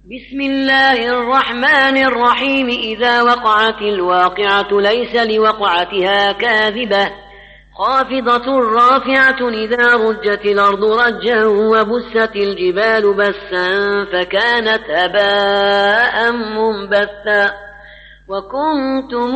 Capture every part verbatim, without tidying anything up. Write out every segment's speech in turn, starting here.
بسم الله الرحمن الرحيم. إذا وقعت الواقعة ليس لوقعتها كاذبة خافضة رافعة إذا رجت الأرض رجا وبست الجبال بسا فكانت هباء منبثا وكنتم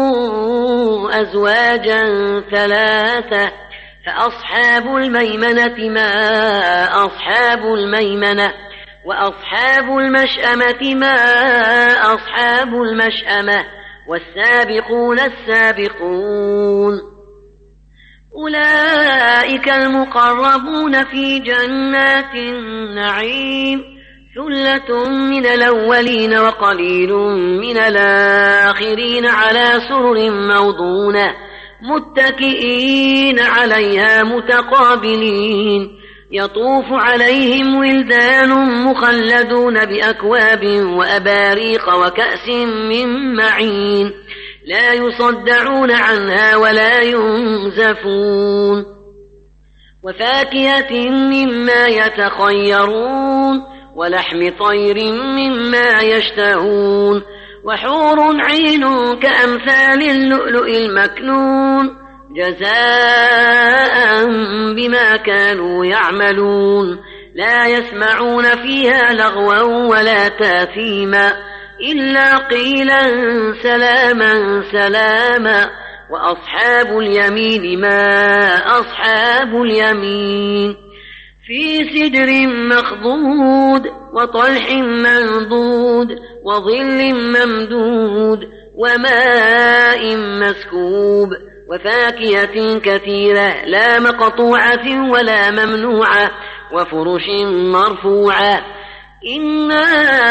أزواجا ثلاثة فأصحاب الميمنة ما أصحاب الميمنة وأصحاب المشأمة ما أصحاب المشأمة والسابقون السابقون أولئك المقربون في جنات النعيم ثلة من الأولين وقليل من الآخرين على سرر موضونة متكئين عليها متقابلين يطوف عليهم ولدان مخلدون بأكواب وأباريق وكأس من معين لا يصدعون عنها ولا ينزفون وفاكهة مما يتخيرون ولحم طير مما يشتهون وحور عين كأمثال اللؤلؤ المكنون جزاء بما كانوا يعملون لا يسمعون فيها لغوا ولا تاثيما إلا قيلا سلاما سلاما وأصحاب اليمين ما أصحاب اليمين في سدر مخضود وطلح منضود وظل ممدود وماء مسكوب وفاكهة كثيرة لا مقطوعة ولا ممنوعة وفرش مرفوعة إنا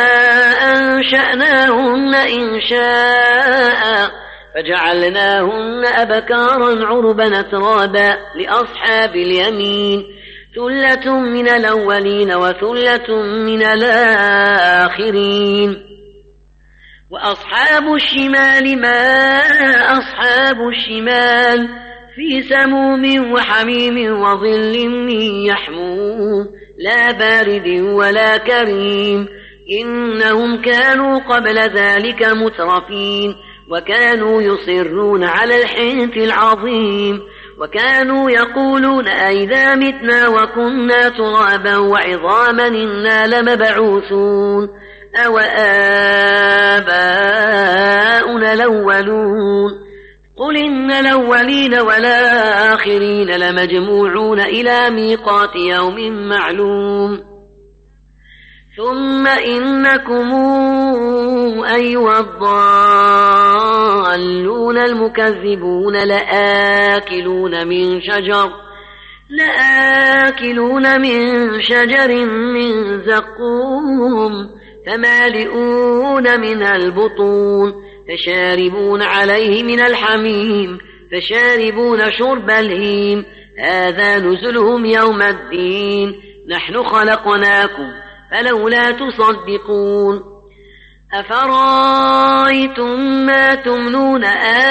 أنشأناهن إنشاء فجعلناهن أبكارا عربا أترابا لأصحاب اليمين ثلة من الأولين وثلة من الآخرين وأصحاب الشمال ما أصحاب الشمال في سموم وحميم وظل من يحموم لا بارد ولا كريم إنهم كانوا قبل ذلك مترفين وكانوا يصرون على الحنث العظيم وكانوا يقولون أئذا متنا وكنا ترابا وعظاما إنا لمبعوثون أو آباؤنا الأولون قل إن الأولين والآخرين لمجموعون إلى ميقات يوم معلوم ثم إنكم أيها الضالون المكذبون لآكلون من شجر لآكلون من شجر من زقوم فمالئون منها البطون فشاربون عليه من الحميم فشاربون شرب الهيم هذا نزلهم يوم الدين نحن خلقناكم فلولا تصدقون أفرأيتم ما تمنون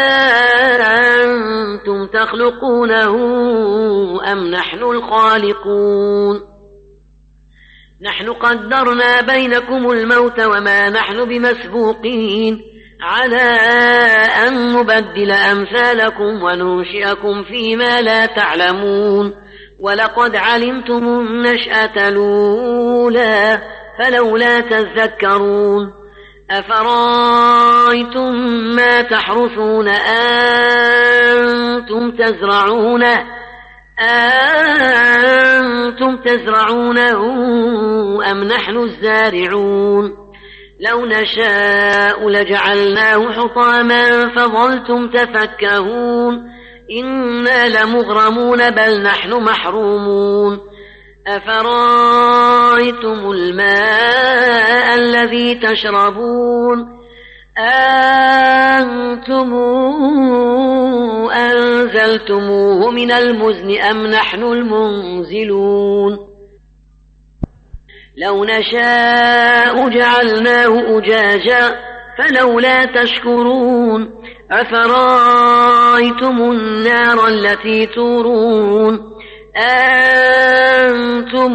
أأنتم تخلقونه أم نحن الخالقون نحن قدرنا بينكم الموت وما نحن بمسبوقين على أن نبدل أمثالكم وننشئكم فيما لا تعلمون ولقد علمتم النشأة الأولى فلولا تذكرون أفرأيتم ما تحرثون أنتم تزرعونه أنتم تزرعونه أم نحن الزارعون لو نشاء لجعلناه حطاما فظلتم تفكهون إنا لمغرمون بل نحن محرومون أفرأيتم الماء الذي تشربون أنتم أنزلتموه من المزن أم نحن المنزلون لو نشاء جعلناه أجاجا فلولا تشكرون أفرأيتم النار التي تورون أأنتم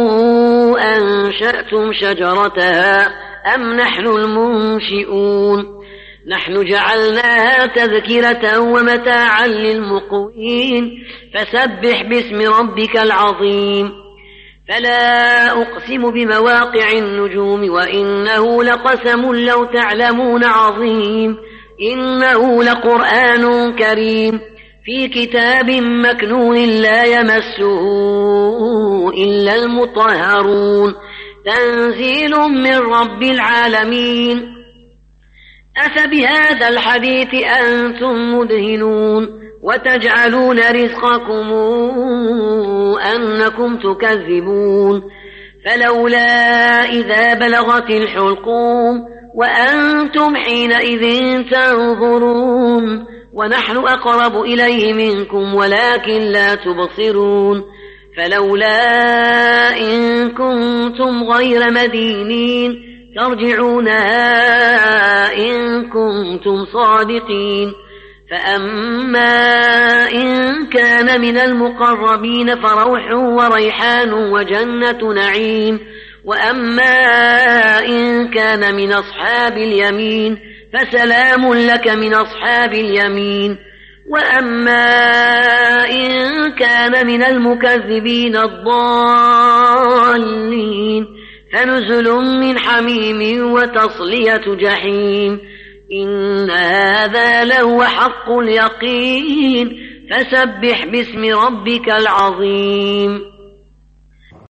أنشأتم شجرتها أم نحن المنشئون نحن جعلناها تذكرة ومتاعا للمقوين فسبح باسم ربك العظيم فلا أقسم بمواقع النجوم وإنه لقسم لو تعلمون عظيم إنه لقرآن كريم في كتاب مكنون لا يمسه إلا المطهرون تنزيل من رب العالمين أفبهذا الحديث أنتم مدهنون وتجعلون رزقكم أنكم تكذبون فلولا إذا بلغت الحلقوم وأنتم حينئذ تنظرون ونحن أقرب إليه منكم ولكن لا تبصرون فلولا إن كنتم غير مدينين ترجعونها إن كنتم صادقين فأما إن كان من المقربين فروح وريحان وجنة نعيم وأما إن كان من أصحاب اليمين فسلام لك من أصحاب اليمين وأما إن كان من المكذبين الضالين فنزل من حميم وتصلية جحيم إن هذا لهو حق اليقين فسبح باسم ربك العظيم